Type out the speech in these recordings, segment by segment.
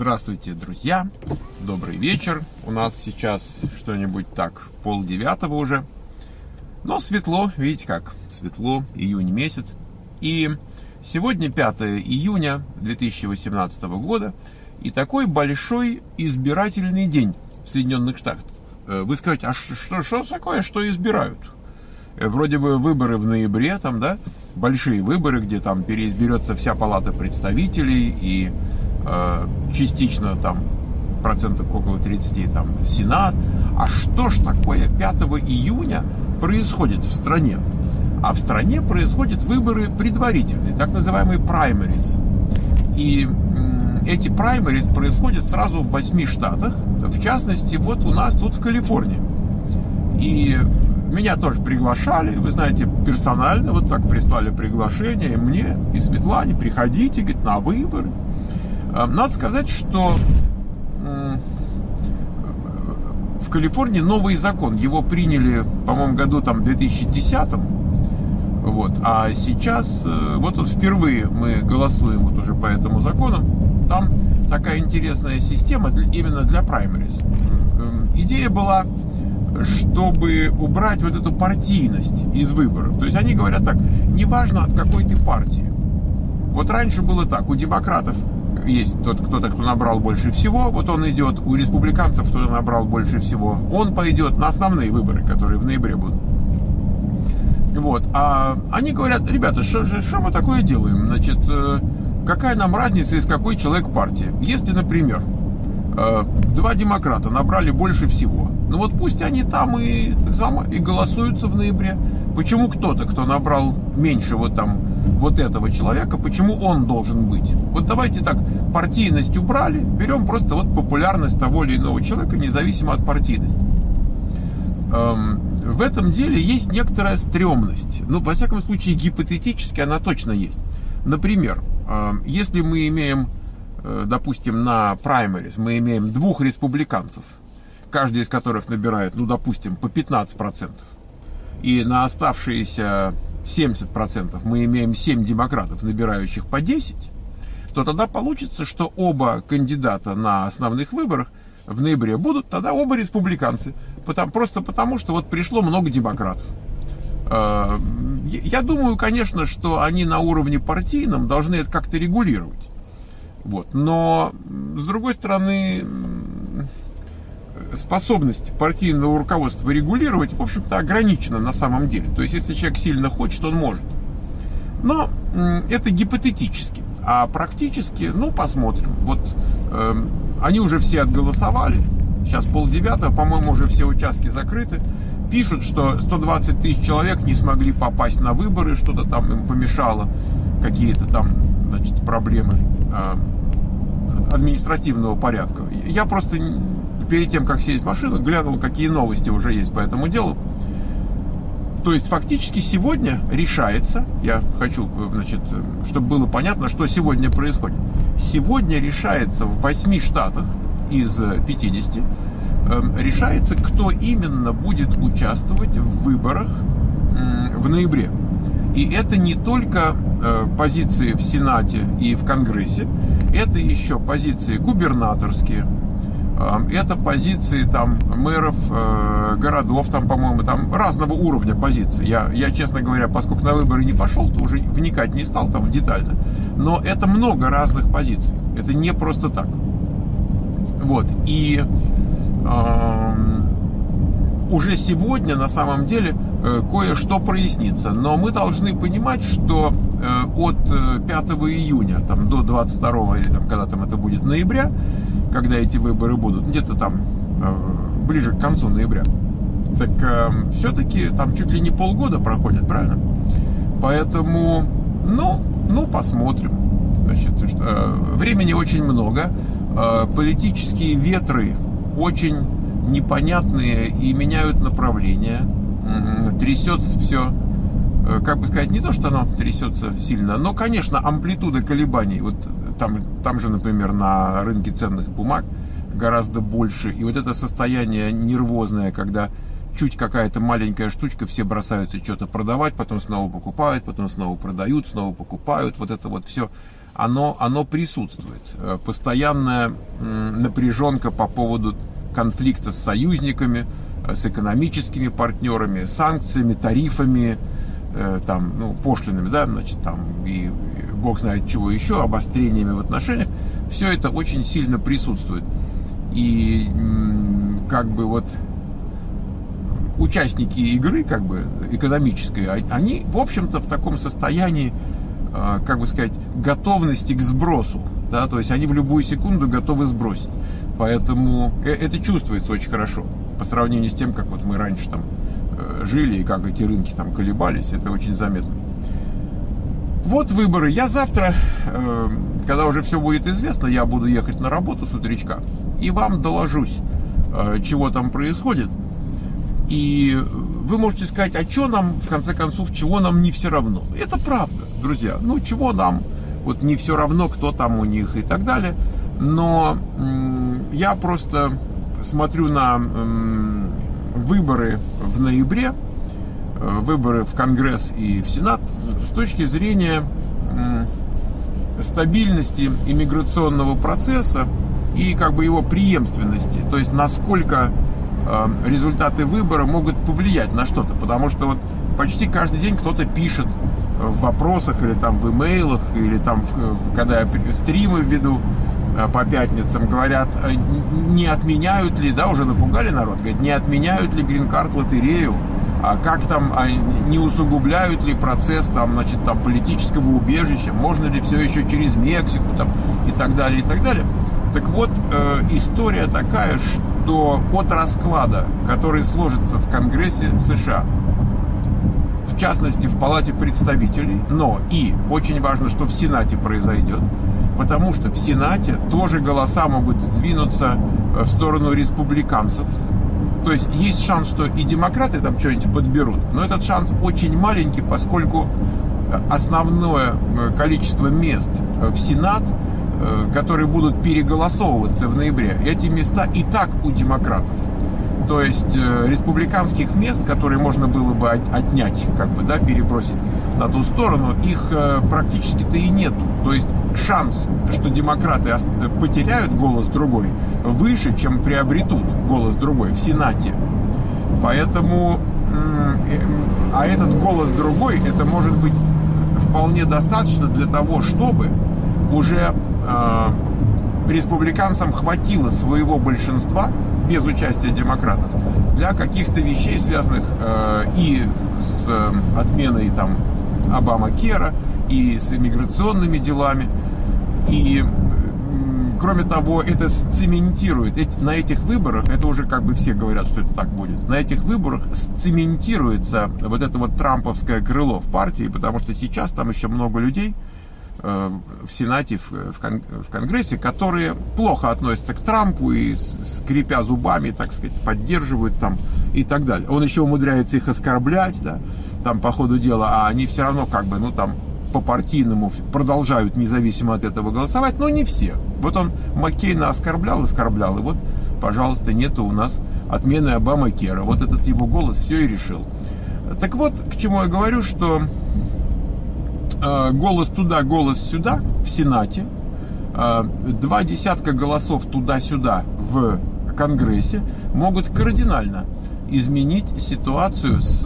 Здравствуйте, друзья! Добрый вечер. У нас сейчас что-нибудь так 8:30 уже. Но светло, видите как, светло, июнь месяц. И сегодня 5 июня 2018 года. И такой большой избирательный день в Соединенных Штатах. Вы скажете, а что такое, что избирают? Вроде бы выборы в ноябре, там, да, большие выборы, где там переизберется вся палата представителей и частично там процентов около 30 там Сенат. А что ж такое 5 июня происходит в стране? А в стране происходят выборы предварительные, так называемые праймерис. И эти праймерис происходят сразу в 8 штатах, в частности, вот у нас тут в Калифорнии. И меня тоже приглашали, вы знаете, персонально, вот так прислали приглашение мне и Светлане, приходите, говорит, на выборы. Надо сказать, что в Калифорнии новый закон, его приняли, по-моему, году там 2010, вот, а сейчас, вот впервые мы голосуем вот уже по этому закону. Там такая интересная система именно для праймерис. Идея была, чтобы убрать вот эту партийность из выборов. То есть они говорят так, неважно от какой ты партии. Вот раньше было так, у демократов есть кто-то, кто набрал больше всего, вот он идет, у республиканцев кто-то набрал больше всего, он пойдет на основные выборы, которые в ноябре будут. Вот, а они говорят, ребята, что мы такое делаем? Значит, какая нам разница, из какой человек партии? Если, например, два демократа набрали больше всего, ну вот пусть они там и голосуются в ноябре. Почему кто-то, кто набрал меньше вот этого человека, почему он должен быть? Вот давайте так, партийность убрали, берем просто вот популярность того или иного человека, независимо от партийности. В этом деле есть некоторая стрёмность. Ну, во всяком случае, гипотетически она точно есть. Например, если мы имеем, допустим, на праймерис, мы имеем двух республиканцев, каждый из которых набирает, ну, допустим, по 15%, и на оставшиеся 70% мы имеем 7 демократов, набирающих по 10%, то тогда получится, что оба кандидата на основных выборах в ноябре будут тогда оба республиканцы. Просто потому, что вот пришло много демократов. Я думаю, конечно, что они на уровне партийном должны это как-то регулировать. Вот. Но, с другой стороны, способность партийного руководства регулировать, в общем-то, ограничена на самом деле. То есть, если человек сильно хочет, он может. Но это гипотетически. А практически, ну, посмотрим. Вот они уже все отголосовали. Сейчас 8:30, по-моему, уже все участки закрыты. Пишут, что 120 тысяч человек не смогли попасть на выборы, что-то там им помешало, какие-то там, значит, проблемы административного порядка. Я просто перед тем, как сесть в машину, глянул, какие новости уже есть по этому делу. То есть, фактически, сегодня решается, я хочу, значит, чтобы было понятно, что сегодня происходит. Сегодня решается в 8 штатах из 50, решается, кто именно будет участвовать в выборах в ноябре. И это не только позиции в Сенате и в Конгрессе, это еще позиции губернаторские, это позиции там мэров городов, там, по-моему, там разного уровня позиций. Я, честно говоря, поскольку на выборы не пошел, то уже вникать не стал там детально. Но это много разных позиций. Это не просто так. Вот. И уже сегодня, на самом деле, кое-что прояснится. Но мы должны понимать, что от 5 июня там, до 22 или там, когда там это будет ноября, когда эти выборы будут, где-то там ближе к концу ноября, так все-таки там чуть ли не полгода проходит, правильно? Поэтому, ну посмотрим. Значит, времени очень много, политические ветры очень непонятные и меняют направление, трясется все, как бы сказать, не то, что оно трясется сильно, но, конечно, амплитуда колебаний, вот там же, например, на рынке ценных бумаг гораздо больше, и вот это состояние нервозное, когда чуть какая-то маленькая штучка, все бросаются что-то продавать, потом снова покупают, потом снова продают, снова покупают, вот это вот все, оно присутствует. Постоянная напряженка по поводу конфликта с союзниками, с экономическими партнерами, санкциями, тарифами, там, ну, пошлинами, да, значит, там, и бог знает чего еще, обострениями в отношениях. Все это очень сильно присутствует. И как бы вот участники игры, как бы экономической, они, в общем-то, в таком состоянии, как бы сказать, готовности к сбросу, да, то есть они в любую секунду готовы сбросить. Поэтому это чувствуется очень хорошо по сравнению с тем, как вот мы раньше там жили и как эти рынки там колебались, это очень заметно. Вот выборы. Я завтра, когда уже все будет известно, я буду ехать на работу с утречка и вам доложусь, чего там происходит. И вы можете сказать, а что нам, в конце концов, чего нам не все равно? Это правда, друзья. Ну, чего нам вот не все равно, кто там у них и так далее. Но я просто смотрю на выборы в ноябре, выборы в Конгресс и в Сенат с точки зрения стабильности иммиграционного процесса и как бы его преемственности. То есть насколько результаты выбора могут повлиять на что-то. Потому что вот почти каждый день кто-то пишет в вопросах или там в имейлах, или там, когда я стримы веду по пятницам, говорят, не отменяют ли, да, уже напугали народ, говорят, не отменяют ли грин-карт лотерею, а как там, не усугубляют ли процесс там, значит, там, политического убежища, можно ли все еще через Мексику там, и так далее, и так далее. Так вот, история такая, что от расклада, который сложится в Конгрессе США, в частности в Палате представителей, но и очень важно, что в Сенате произойдет, потому что в Сенате тоже голоса могут сдвинуться в сторону республиканцев. То есть есть шанс, что и демократы там что-нибудь подберут, но этот шанс очень маленький, поскольку основное количество мест в Сенат, которые будут переголосовываться в ноябре, эти места и так у демократов. То есть республиканских мест, которые можно было бы отнять, как бы, да, перебросить на ту сторону, их практически-то и нету. То есть шанс, что демократы потеряют голос другой, выше, чем приобретут голос другой в Сенате. Поэтому, а этот голос другой, это может быть вполне достаточно для того, чтобы уже республиканцам хватило своего большинства без участия демократов для каких-то вещей, связанных и с отменой там Обама-Кера, и с иммиграционными делами. И кроме того, это цементирует, на этих выборах, это уже как бы все говорят, что это так будет, на этих выборах цементируется вот это вот трамповское крыло в партии, потому что сейчас там еще много людей в Сенате, в Конгрессе, которые плохо относятся к Трампу и, скрипя зубами, так сказать, поддерживают там и так далее. Он еще умудряется их оскорблять, да, там по ходу дела, а они все равно как бы, ну там, по-партийному продолжают независимо от этого голосовать, но не все. Вот он Маккейна оскорблял, и вот, пожалуйста, нету у нас отмены Обама-Кера. Вот этот его голос все и решил. Так вот, к чему я говорю, что голос туда, голос сюда в Сенате, 2 десятка голосов туда-сюда в Конгрессе могут кардинально изменить ситуацию с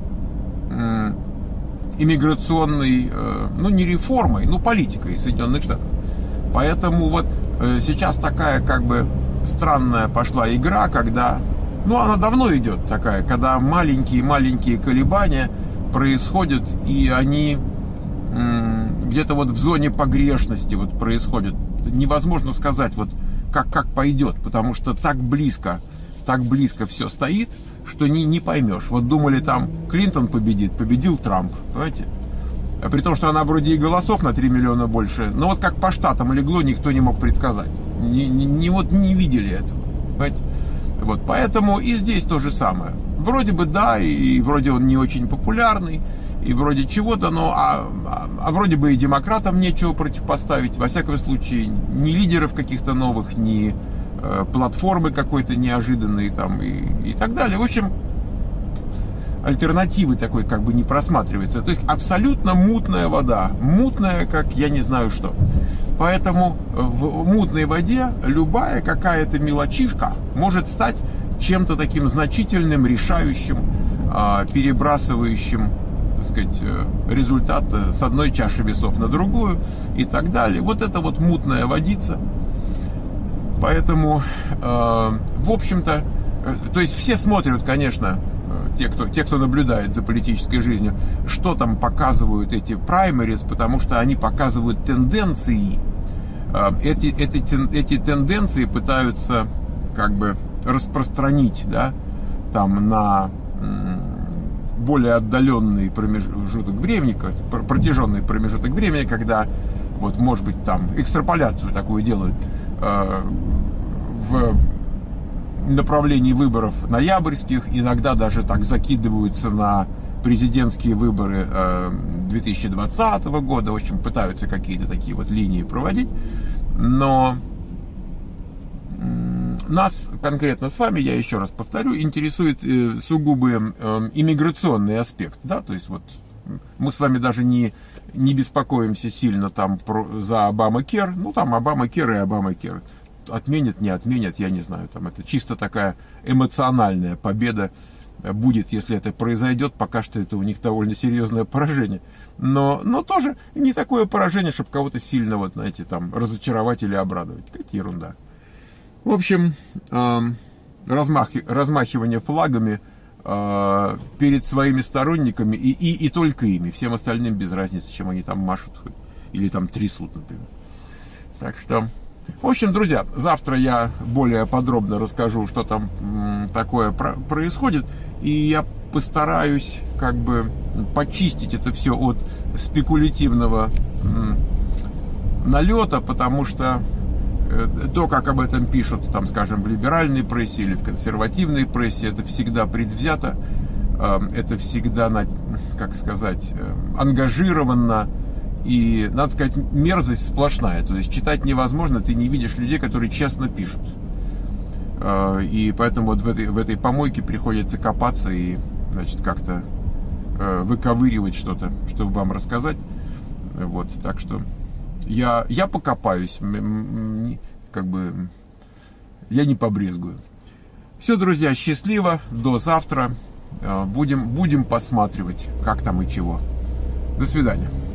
иммиграционной, ну не реформой, но политикой Соединенных Штатов. Поэтому вот сейчас такая как бы странная пошла игра, когда, ну она давно идет такая, когда маленькие колебания происходят, и они где-то вот в зоне погрешности вот происходят. Невозможно сказать, вот как пойдет, потому что так близко все стоит, что не поймешь. Вот думали, там Клинтон победил Трамп, понимаете? При том, что она вроде и голосов на 3 миллиона больше, но вот как по штатам легло, никто не мог предсказать. Не видели этого, понимаете? Вот, поэтому и здесь то же самое. Вроде бы да, и вроде он не очень популярный, и вроде чего-то, но а вроде бы и демократам нечего противопоставить. Во всяком случае, ни лидеров каких-то новых, ни платформы какой-то неожиданной там и так далее. В общем, альтернативы такой как бы не просматривается. То есть абсолютно мутная вода, мутная, как я не знаю что. Поэтому в мутной воде любая какая-то мелочишка может стать чем-то таким значительным, решающим, перебрасывающим, так сказать, результат с одной чаши весов на другую и так далее. Вот это вот мутная водица. Поэтому, в общем-то, то есть все смотрят, конечно, те, кто наблюдает за политической жизнью, что там показывают эти праймерис, потому что они показывают тенденции. Эти тенденции пытаются как бы распространить, да, там на более отдаленный промежуток времени, протяженный промежуток времени, когда, вот, может быть, там экстраполяцию такую делают в направлении выборов ноябрьских, иногда даже так закидываются на президентские выборы 2020 года, в общем, пытаются какие-то такие вот линии проводить, но нас, конкретно с вами, я еще раз повторю, интересует сугубо иммиграционный аспект, да, то есть вот мы с вами даже не беспокоимся сильно там за Обама-Кер, ну там Обама-Кер и Обама-Кер, отменят, не отменят, я не знаю, там это чисто такая эмоциональная победа будет, если это произойдет, пока что это у них довольно серьезное поражение, но тоже не такое поражение, чтобы кого-то сильно, вот, знаете, там разочаровать или обрадовать, какая ерунда. В общем, размахивание флагами перед своими сторонниками и только ими. Всем остальным без разницы, чем они там машут или там трясут, например. Так что, в общем, друзья, завтра я более подробно расскажу, что там такое происходит. И я постараюсь как бы почистить это все от спекулятивного налета, потому что то, как об этом пишут, там, скажем, в либеральной прессе или в консервативной прессе, это всегда предвзято, это всегда, как сказать, ангажировано, и, надо сказать, мерзость сплошная, то есть читать невозможно, ты не видишь людей, которые честно пишут. И поэтому вот в этой помойке приходится копаться и, значит, как-то выковыривать что-то, чтобы вам рассказать. Вот, так что я покопаюсь, как бы я не побрезгую. Все, друзья, счастливо, до завтра. Будем посматривать, как там и чего. До свидания.